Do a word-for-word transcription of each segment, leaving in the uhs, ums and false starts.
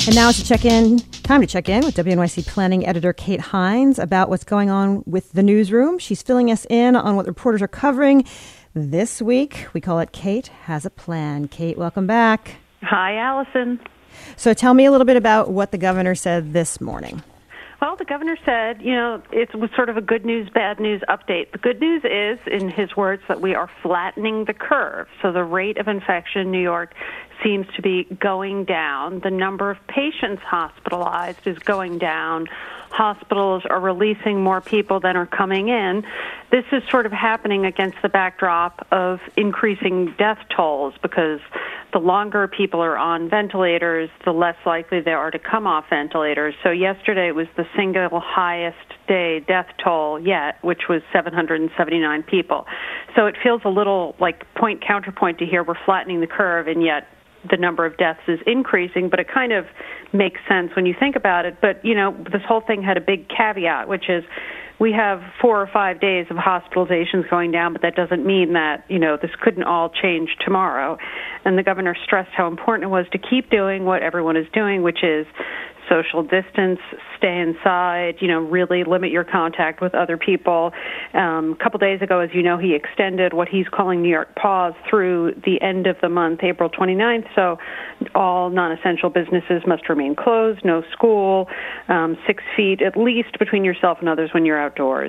And now it's a check-in, time to check in with W N Y C planning editor Kate Hines about what's going on with the newsroom. She's filling us in on what reporters are covering this week. We call it Kate Has a Plan. Kate, welcome back. Hi, Allison. So tell me a little bit about what the governor said this morning. Well, the governor said, you know, it was sort of a good news, bad news update. The good news is, in his words, that we are flattening the curve. So the rate of infection in New York seems to be going down. The number of patients hospitalized is going down. Hospitals are releasing more people than are coming in. This is sort of happening against the backdrop of increasing death tolls, because the longer people are on ventilators, the less likely they are to come off ventilators. So yesterday was the single highest day death toll yet, which was seven hundred seventy-nine people. So it feels a little like point counterpoint to here. We're flattening the curve, and yet the number of deaths is increasing, but it kind of makes sense when you think about it. But, you know, this whole thing had a big caveat, which is we have four or five days of hospitalizations going down, but that doesn't mean that, you know, this couldn't all change tomorrow. And the governor stressed how important it was to keep doing what everyone is doing, which is social distance, stay inside, you know, really limit your contact with other people. Um, a couple days ago, as you know, he extended what he's calling New York Pause through the end of the month, April twenty-ninth. So all non-essential businesses must remain closed, no school, um, six feet at least between yourself and others when you're outdoors.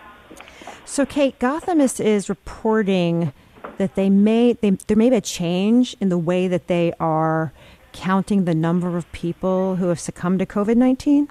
So, Kate, Gothamist is reporting that they may they, there may be a change in the way that they are counting the number of people who have succumbed to COVID nineteen?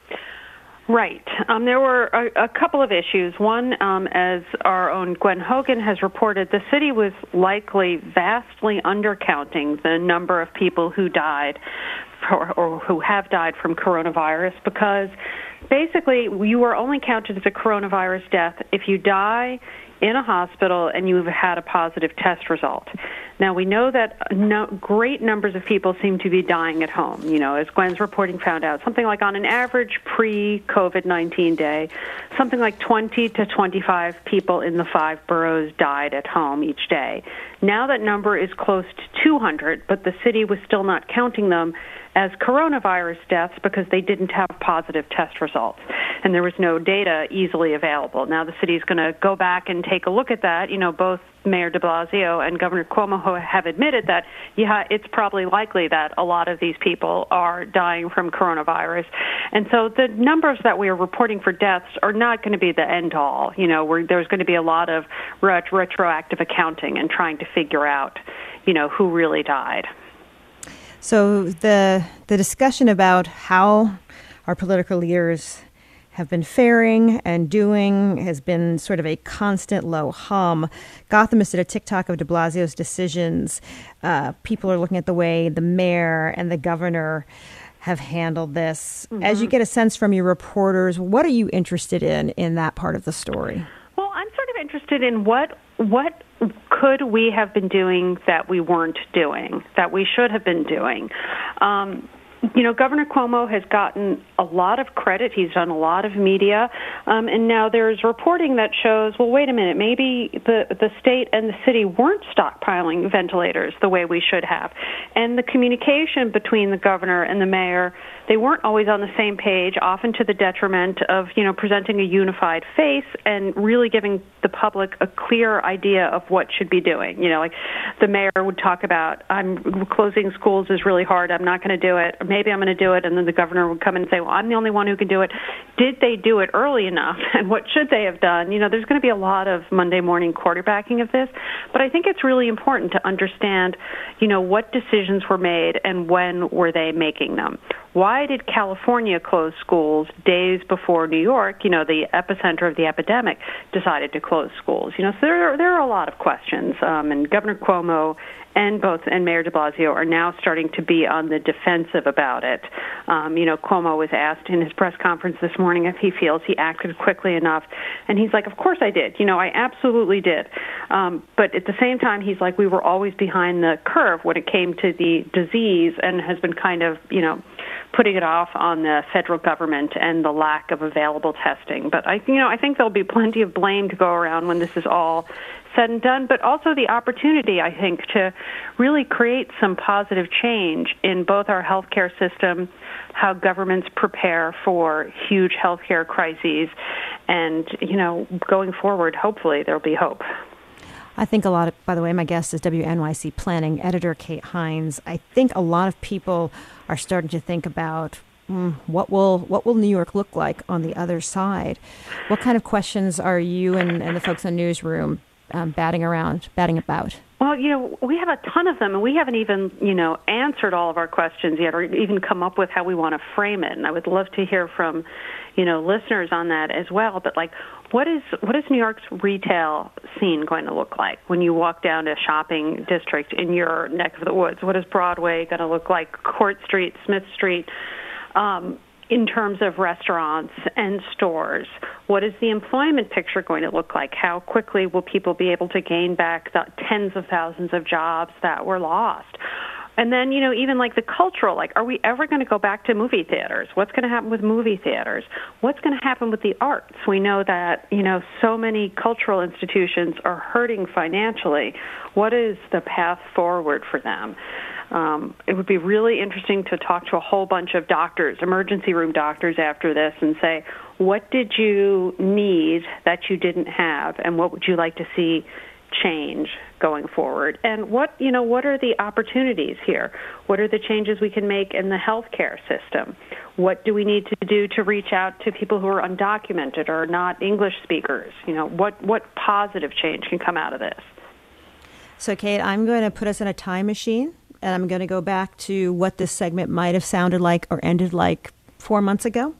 Right. Um, there were a, a couple of issues. One, um, as our own Gwen Hogan has reported, the city was likely vastly undercounting the number of people who died or, or who have died from coronavirus, because basically you were only counted as a coronavirus death if you die in a hospital and you've had a positive test result. Now, we know that no, great numbers of people seem to be dying at home. You know, as Gwen's reporting found out, something like on an average pre-COVID nineteen day, something like twenty to twenty-five people in the five boroughs died at home each day. Now that number is close to two hundred, but the city was still not counting them as coronavirus deaths because they didn't have positive test results, and there was no data easily available. Now the city is going to go back and take a look at that. You know, both Mayor de Blasio and Governor Cuomo have admitted that, yeah, it's probably likely that a lot of these people are dying from coronavirus. And so the numbers that we are reporting for deaths are not going to be the end all. You know, we're, there's going to be a lot of ret- retroactive accounting and trying to figure out, you know, who really died. So the the discussion about how our political leaders have been faring and doing has been sort of a constant low hum. Gothamist did a TikTok of de Blasio's decisions. Uh, people are looking at the way the mayor and the governor have handled this. Mm-hmm. As you get a sense from your reporters, what are you interested in in that part of the story? Well, I'm sort of interested in what what could we have been doing that we weren't doing, that we should have been doing. Um, You know, Governor Cuomo has gotten a lot of credit. He's done a lot of media. Um, and now there's reporting that shows, well, wait a minute, maybe the, the state and the city weren't stockpiling ventilators the way we should have. And the communication between the governor and the mayor, they weren't always on the same page, often to the detriment of, you know, presenting a unified face and really giving the public a clear idea of what should be doing. You know, like the mayor would talk about, I'm closing schools is really hard, I'm not going to do it. Maybe I'm going to do it, and then the governor would come in and say, well, I'm the only one who can do it. Did they do it early enough, and what should they have done? You know, there's going to be a lot of Monday morning quarterbacking of this, but I think it's really important to understand, you know, what decisions were made and when were they making them. Why did California close schools days before New York, you know, the epicenter of the epidemic, decided to close schools? You know, so there are, there are a lot of questions, um, and Governor Cuomo and both and Mayor de Blasio are now starting to be on the defensive about it. Um, you know, Cuomo was asked in his press conference this morning if he feels he acted quickly enough, and he's like, of course I did. You know, I absolutely did. Um, but at the same time, he's like, we were always behind the curve when it came to the disease, and has been kind of, you know, putting it off on the federal government and the lack of available testing. But I, you know, I think there'll be plenty of blame to go around when this is all said and done, but also the opportunity, I think, to really create some positive change in both our healthcare system, how governments prepare for huge healthcare crises, and, you know, going forward, hopefully there'll be hope. I think a lot of, by the way, my guest is W N Y C planning editor Kate Hines. I think a lot of people are starting to think about mm, what will what will New York look like on the other side. What kind of questions are you and, and the folks in the newsroom um, batting around, batting about? Well, you know, we have a ton of them, and we haven't even, you know, answered all of our questions yet, or even come up with how we want to frame it. And I would love to hear from, you know, listeners on that as well. But like, what is what is New York's retail scene going to look like when you walk down a shopping district in your neck of the woods? What is Broadway going to look like? Court Street, Smith Street. Um, in terms of restaurants and stores, what is the employment picture going to look like? How quickly will people be able to gain back the tens of thousands of jobs that were lost? And then, you know, even like the cultural, like, are we ever going to go back to movie theaters? What's going to happen with movie theaters? What's going to happen with the arts? We know that, you know, so many cultural institutions are hurting financially. What is the path forward for them? Um, it would be really interesting to talk to a whole bunch of doctors, emergency room doctors after this, and say, what did you need that you didn't have, and what would you like to see change going forward? And what, you know, what are the opportunities here? What are the changes we can make in the healthcare system? What do we need to do to reach out to people who are undocumented or not English speakers? You know, what, what positive change can come out of this? So, Kate, I'm going to put us in a time machine, and I'm going to go back to what this segment might have sounded like or ended like four months ago.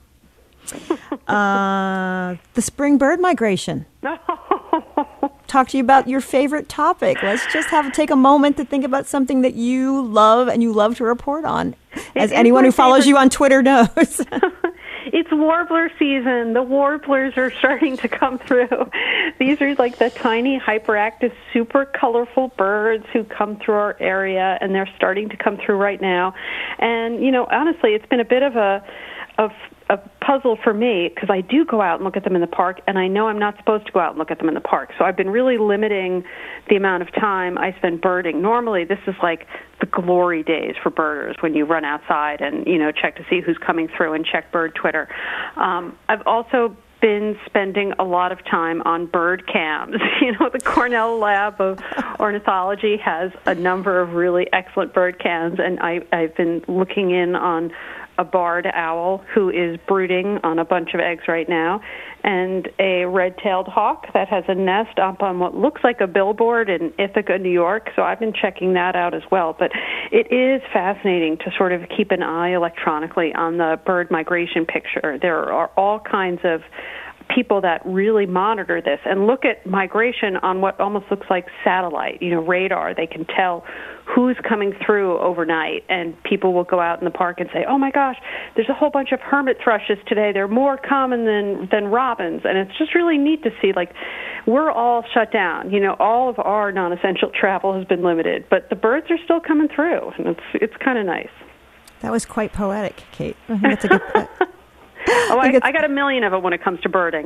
uh, the spring bird migration. Talk to you about your favorite topic. Let's just have take a moment to think about something that you love and you love to report on. As It anyone who follows favorite. you on Twitter knows. It's warbler season. The warblers are starting to come through. These are like the tiny, hyperactive, super colorful birds who come through our area, and they're starting to come through right now. And, you know, honestly, it's been a bit of a of a puzzle for me because I do go out and look at them in the park, and I know I'm not supposed to go out and look at them in the park. So I've been really limiting the amount of time I spend birding. Normally, this is like the glory days for birders when you run outside and, you know, check to see who's coming through and check bird Twitter. Um, I've also been spending a lot of time on bird cams. You know, the Cornell Lab of Ornithology has a number of really excellent bird cams, and I, I've been looking in on a barred owl who is brooding on a bunch of eggs right now, and a red-tailed hawk that has a nest up on what looks like a billboard in Ithaca, New York. So I've been checking that out as well. But it is fascinating to sort of keep an eye electronically on the bird migration picture. There are all kinds of people that really monitor this and look at migration on what almost looks like satellite, you know, radar. They can tell who's coming through overnight, and people will go out in the park and say, oh my gosh, there's a whole bunch of hermit thrushes today. They're more common than, than robins. And it's just really neat to see, like, we're all shut down. You know, all of our non-essential travel has been limited, but the birds are still coming through, and it's it's kind of nice. That was quite poetic, Kate. I think that's a good uh, Oh, I, I got a million of it when it comes to birding.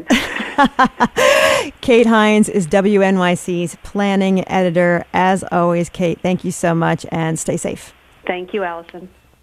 Kate Hines is W N Y C's planning editor. As always, Kate, thank you so much, and stay safe. Thank you, Allison.